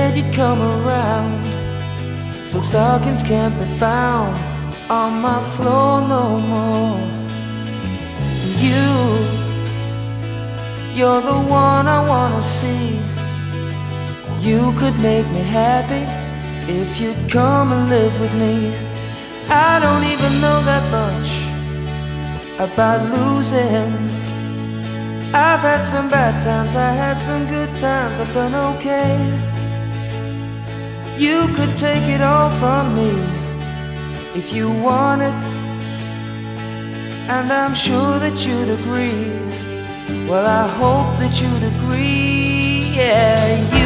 said you'd come around. Silk stockings can't be found on my floor no more. You're the one I wanna see. You could make me happy if you'd come and live with me. I don't even know that much about losing. I've had some bad times, I had some good times, I've done okay. You could take it all from me if you wanted, and I'm sure that you'd agree. Well, I hope that you'd agree, yeah.